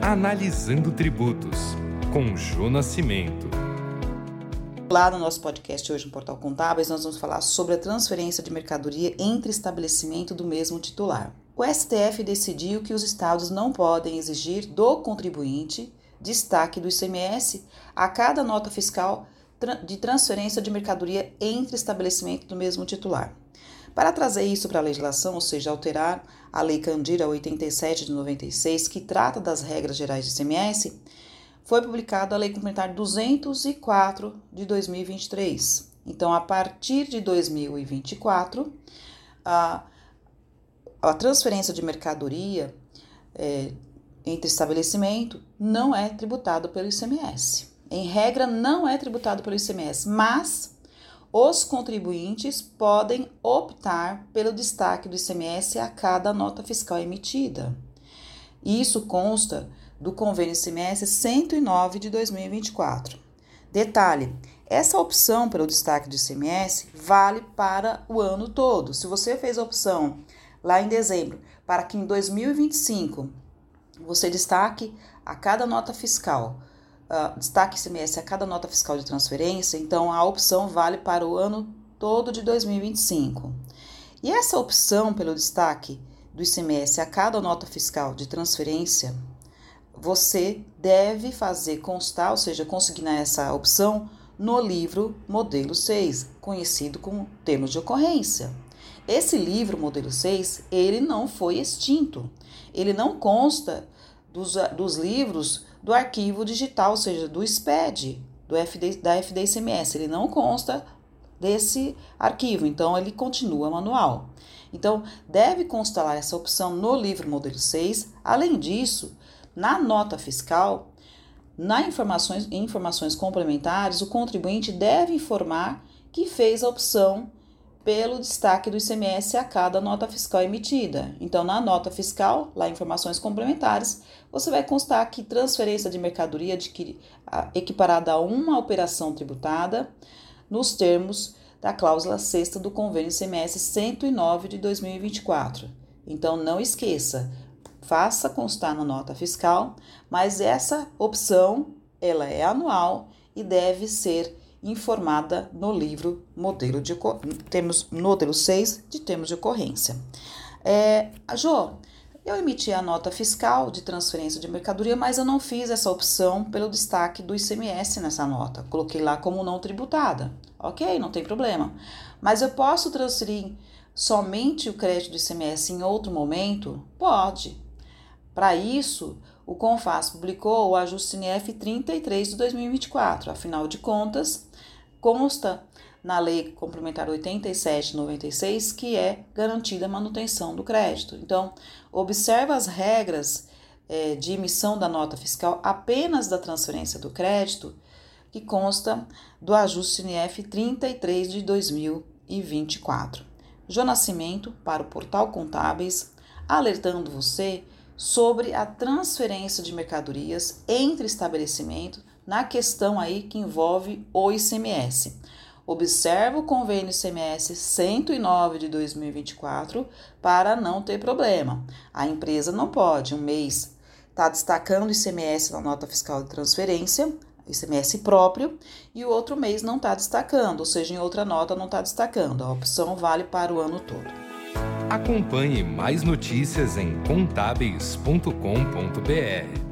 Analisando Tributos, com Jô Nascimento. Lá no nosso podcast hoje no Portal Contábeis, nós vamos falar sobre a transferência de mercadoria entre estabelecimento do mesmo titular. O STF decidiu que os estados não podem exigir do contribuinte destaque do ICMS a cada nota fiscal de transferência de mercadoria entre estabelecimento do mesmo titular. Para trazer isso para a legislação, ou seja, alterar a Lei Candira 87 de 96, que trata das regras gerais de ICMS, foi publicada a Lei Complementar 204 de 2023. Então, a partir de 2024, a transferência de mercadoria entre estabelecimento não é tributado pelo ICMS. Em regra, não é tributado pelo ICMS, mas os contribuintes podem optar pelo destaque do ICMS a cada nota fiscal emitida. Isso consta do Convênio ICMS 109 de 2024. Detalhe, essa opção pelo destaque do ICMS vale para o ano todo. Se você fez a opção lá em dezembro para que em 2025 você destaque a cada nota fiscal, destaque ICMS a cada nota fiscal de transferência, então a opção vale para o ano todo de 2025. E essa opção pelo destaque do ICMS a cada nota fiscal de transferência, você deve fazer constar, ou seja, consignar essa opção no livro Modelo 6, conhecido como termos de ocorrência. Esse livro Modelo 6, ele não foi extinto, ele não consta dos livros do arquivo digital, ou seja, do SPED, da FD-ICMS, ele não consta desse arquivo, então ele continua manual. Então, deve constar essa opção no livro Modelo 6. Além disso, na nota fiscal, em informações complementares, o contribuinte deve informar que fez a opção pelo destaque do ICMS a cada nota fiscal emitida. Então, na nota fiscal, lá em informações complementares, você vai constar que transferência de mercadoria equiparada a uma operação tributada nos termos da cláusula 6ª do Convênio ICMS 109 de 2024. Então, não esqueça, faça constar na nota fiscal, mas essa opção, ela é anual e deve ser informada no livro Modelo 6 de termos de ocorrência. Jô, eu emiti a nota fiscal de transferência de mercadoria, mas eu não fiz essa opção pelo destaque do ICMS nessa nota. Coloquei lá como não tributada. Ok, não tem problema. Mas eu posso transferir somente o crédito do ICMS em outro momento? Pode. Para isso, o CONFAS publicou o ajuste NF 33 de 2024. Afinal de contas, consta na Lei Complementar 87 de 96 que é garantida a manutenção do crédito. Então, observa as regras de emissão da nota fiscal apenas da transferência do crédito, que consta do ajuste NF 33 de 2024. Jô Nascimento para o Portal Contábeis, alertando você sobre a transferência de mercadorias entre estabelecimentos na questão aí que envolve o ICMS. Observa o Convênio ICMS 109 de 2024 para não ter problema. A empresa não pode, um mês está destacando o ICMS na nota fiscal de transferência, ICMS próprio, e o outro mês não está destacando, ou seja, em outra nota não está destacando. A opção vale para o ano todo. Acompanhe mais notícias em contábeis.com.br.